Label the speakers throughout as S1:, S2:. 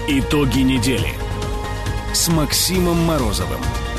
S1: Итоги недели с Максимом Морозовым.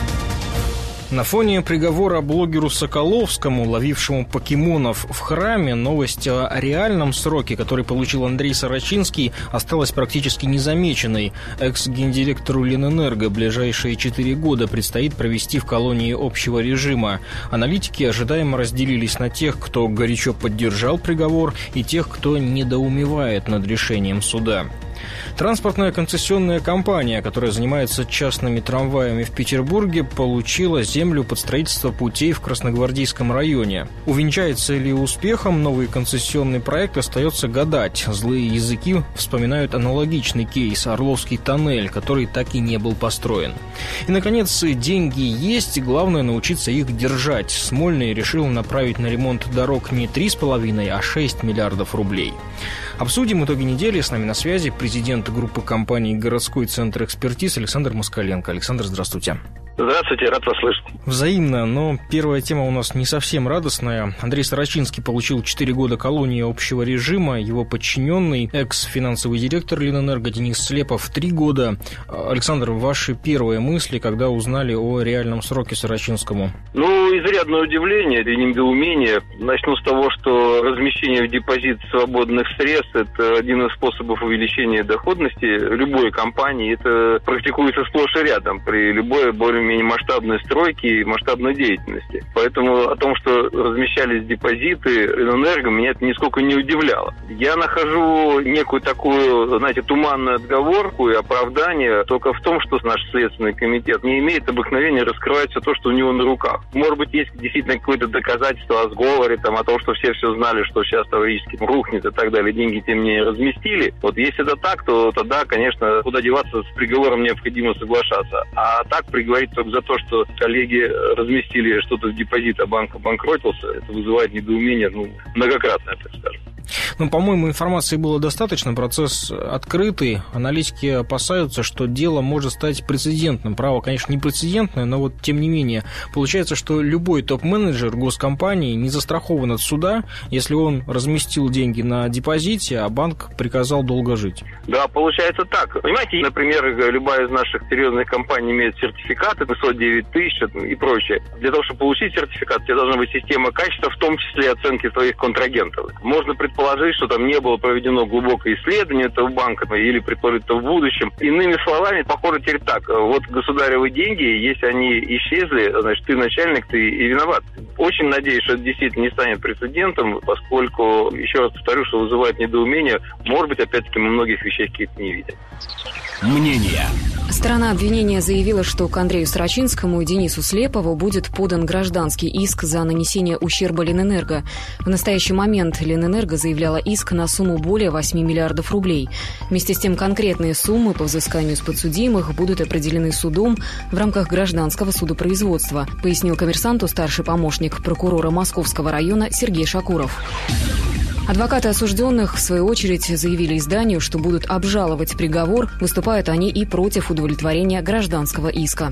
S2: На фоне приговора блогеру Соколовскому, ловившему покемонов в храме, новость о реальном сроке, который получил Андрей Сорочинский, осталась практически незамеченной. Экс-гендиректору Ленэнерго ближайшие 4 года предстоит провести в колонии общего режима. Аналитики ожидаемо разделились на тех, кто горячо поддержал приговор, и тех, кто недоумевает над решением суда. Транспортная концессионная компания, которая занимается частными трамваями в Петербурге, получила землю под строительство путей в Красногвардейском районе. Увенчается ли успехом новый концессионный проект, остается гадать. Злые языки вспоминают аналогичный кейс – Орловский тоннель, который так и не был построен. И, наконец, деньги есть, главное научиться их держать. Смольный решил направить на ремонт дорог не 3,5, а 6 миллиардов рублей. Обсудим итоги недели. С нами на связи президент группы компаний «Городской центр экспертиз» Александр Москаленко. Александр, здравствуйте.
S3: Здравствуйте, рад вас слышать.
S2: Взаимно, но первая тема у нас не совсем радостная. Андрей Сорочинский получил 4 года колонии общего режима. Его подчиненный, экс-финансовый директор Ленэнерго Денис Слепов, 3 года. Александр, ваши первые мысли, когда узнали о реальном сроке Сорочинскому?
S3: Изрядное удивление и недоумение. Начну с того, что размещение в депозит свободных средств – это один из способов увеличения доходности любой компании. Это практикуется сплошь и рядом при любой более-менее масштабной стройке и масштабной деятельности. Поэтому о том, что размещались депозиты Ленэнерго, меня это нисколько не удивляло. Я нахожу некую такую, туманную отговорку и оправдание только в том, что наш Следственный комитет не имеет обыкновения раскрывать все то, что у него на руках. Может быть, есть действительно какое-то доказательство о сговоре, о том, что все знали, что сейчас таврически рухнет и так далее, деньги тем не разместили. Если это так, то тогда, конечно, куда деваться, с приговором необходимо соглашаться. А так приговорить только за то, что коллеги разместили что-то в депозит, а банк обанкротился, это вызывает недоумение, многократное, так скажем.
S2: По-моему, информации было достаточно, процесс открытый. Аналитики опасаются, что дело может стать прецедентным. Право, конечно, не прецедентное, но тем не менее. Получается, что любой топ-менеджер госкомпании не застрахован от суда, если он разместил деньги на депозите, а банк приказал долго жить.
S3: Да, получается так. Понимаете, например, любая из наших серьезных компаний имеет сертификаты, 509 тысяч и прочее. Для того, чтобы получить сертификат, у тебя должна быть система качества, в том числе оценки своих контрагентов. Можно предположить, что там не было проведено глубокое исследование этого банка, или предположить это в будущем. Иными словами, похоже теперь так. Государевы деньги, если они исчезли, значит, ты начальник, ты и виноват. Очень надеюсь, что это действительно не станет прецедентом, поскольку, еще раз повторю, что вызывает недоумение. Может быть, опять-таки, мы многих вещей каких-то не видим.
S1: Мнение.
S4: Сторона обвинения заявила, что к Андрею Сорочинскому и Денису Слепову будет подан гражданский иск за нанесение ущерба Ленэнерго. В настоящий момент Ленэнерго заявляла иск на сумму более 8 миллиардов рублей. Вместе с тем, конкретные суммы по взысканию с подсудимых будут определены судом в рамках гражданского судопроизводства, пояснил «Коммерсанту» старший помощник прокурора Московского района Сергей Шакуров. Адвокаты осужденных, в свою очередь, заявили изданию, что будут обжаловать приговор. Выступают они и против удовлетворения гражданского иска.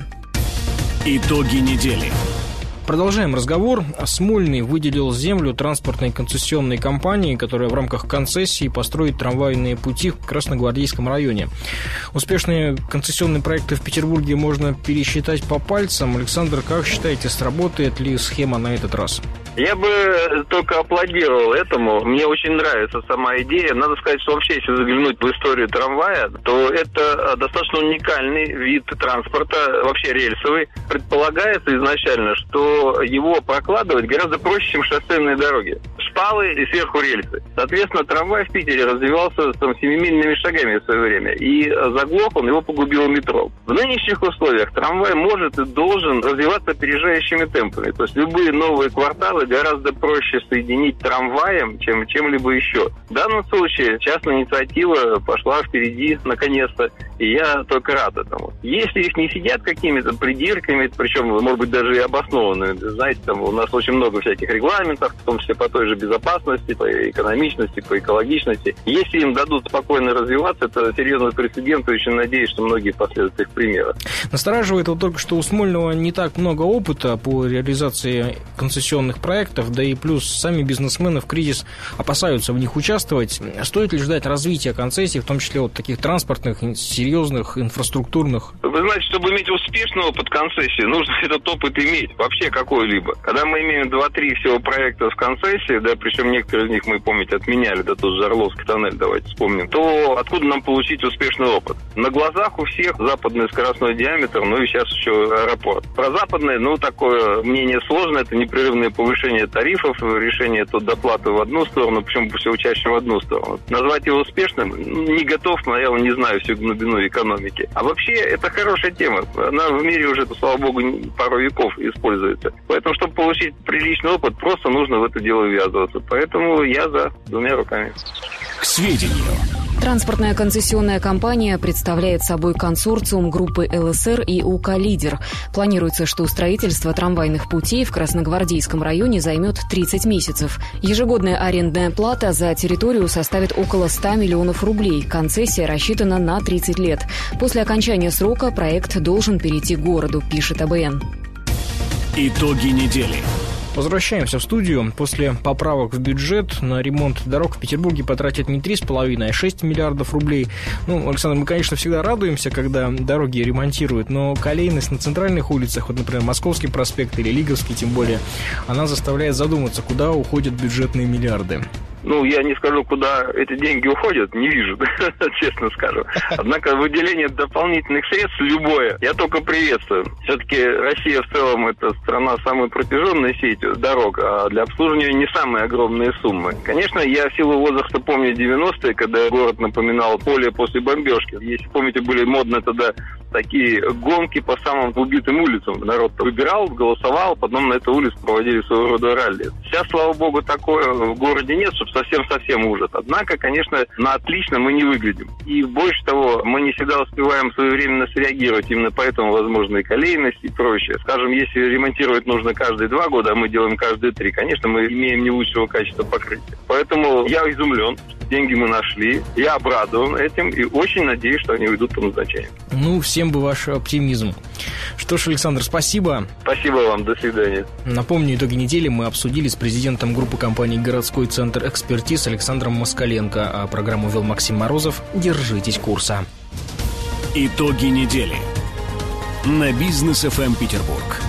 S1: Итоги недели.
S2: Продолжаем разговор. Смольный выделил землю транспортной концессионной компании, которая в рамках концессии построит трамвайные пути в Красногвардейском районе. Успешные концессионные проекты в Петербурге можно пересчитать по пальцам. Александр, как считаете, сработает ли схема на этот раз?
S3: Я бы только аплодировал этому. Мне очень нравится сама идея. Надо сказать, что вообще, если заглянуть в историю трамвая, то это достаточно уникальный вид транспорта, вообще рельсовый. Предполагается изначально, что его прокладывать гораздо проще, чем шоссейные дороги. Шпалы и сверху рельсы. Соответственно, трамвай в Питере развивался семимильными шагами в свое время. И заглох он, его погубило метро. В нынешних условиях трамвай может и должен развиваться опережающими темпами. То есть любые новые кварталы гораздо проще соединить трамваем, чем чем-либо еще. В данном случае частная инициатива пошла впереди наконец-то, и я только рад этому. Если их не сидят какими-то придирками, причем, может быть, даже и обоснованными, знаете, у нас очень много всяких регламентов, в том числе по той же безопасности, по экономичности, по экологичности. Если им дадут спокойно развиваться, это серьезный прецедент, и очень надеюсь, что многие последуют их примеру.
S2: Настораживает вот только, что у Смольного не так много опыта по реализации концессионных проектов, да и плюс сами бизнесмены в кризис опасаются в них участвовать. Стоит ли ждать развития концессий, в том числе вот таких транспортных, серьезных, инфраструктурных?
S3: Вы знаете, чтобы иметь успешный опыт концессии, нужно этот опыт иметь, вообще какой-либо. Когда мы имеем 2-3 всего проекта с концессией, да, причем некоторые из них мы, помните, отменяли, да, тот же Орловский тоннель, давайте вспомним, то откуда нам получить успешный опыт? На глазах у всех западный скоростной диаметр, ну и сейчас еще аэропорт. Про западное, такое мнение сложное, это непрерывное повышение тарифов, решение тут доплаты в одну сторону, причем все чаще в одну сторону. Назвать его успешным не готов, наверное, не знаю всю глубину экономики. А вообще, это хорошая тема. Она в мире уже, слава богу, пару веков используется. Поэтому, чтобы получить приличный опыт, просто нужно в это дело ввязываться. Поэтому я за двумя руками.
S1: К сведению.
S4: Транспортная концессионная компания представляет собой консорциум группы ЛСР и УК «Лидер». Планируется, что строительство трамвайных путей в Красногвардейском районе займет 30 месяцев. Ежегодная арендная плата за территорию составит около 100 миллионов рублей. Концессия рассчитана на 30 лет. После окончания срока проект должен перейти к городу, пишет АБН.
S1: Итоги недели.
S2: Возвращаемся в студию. После поправок в бюджет на ремонт дорог в Петербурге потратят не 3,5, а 6 миллиардов рублей. Александр, мы, конечно, всегда радуемся, когда дороги ремонтируют, но колейность на центральных улицах, вот, например, Московский проспект или Лиговский, тем более, она заставляет задуматься, куда уходят бюджетные миллиарды.
S3: Я не скажу, куда эти деньги уходят, не вижу, честно скажу. Однако выделение дополнительных средств любое я только приветствую. Все-таки Россия в целом это страна с самой протяженной сетью дорог, а для обслуживания не самые огромные суммы. Конечно, я в силу возраста помню 90-е, когда город напоминал поле после бомбежки. Если помните, были модны тогда такие гонки по самым убитым улицам. Народ выбирал, голосовал, потом на эту улицу проводили своего рода ралли. Сейчас, слава богу, такое в городе нет, чтобы совсем-совсем ужас. Однако, конечно, на отлично мы не выглядим. И больше того, мы не всегда успеваем своевременно среагировать. Именно поэтому возможна и колейность и прочее. Скажем, если ремонтировать нужно каждые 2 года, а мы делаем каждые 3, конечно, мы имеем не лучшего качества покрытия. Поэтому я изумлен. Деньги мы нашли. Я обрадован этим и очень надеюсь, что они уйдут по назначению.
S2: Всем бы ваш оптимизм. Что ж, Александр, спасибо.
S3: Спасибо вам, до свидания.
S2: Напомню, итоги недели мы обсудили с президентом группы компаний «Городской центр экспертиз» Александром Москаленко, а программу вел Максим Морозов. Держитесь курса.
S1: Итоги недели на Бизнес ФМ Петербург.